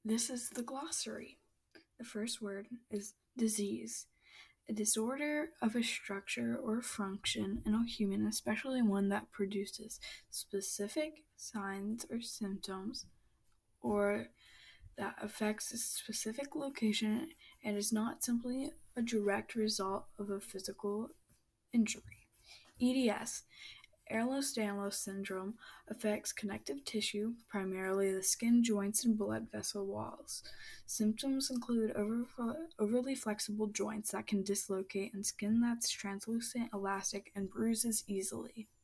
This is the glossary. The first word is disease. A disorder of a structure or function in a human, especially one that produces specific signs or symptoms, or that affects a specific location and is not simply a direct result of a physical injury. EDS, Ehlers-Danlos syndrome, affects connective tissue, primarily the skin, joints, and blood vessel walls. Symptoms include overly flexible joints that can dislocate and skin that's translucent, elastic, and bruises easily.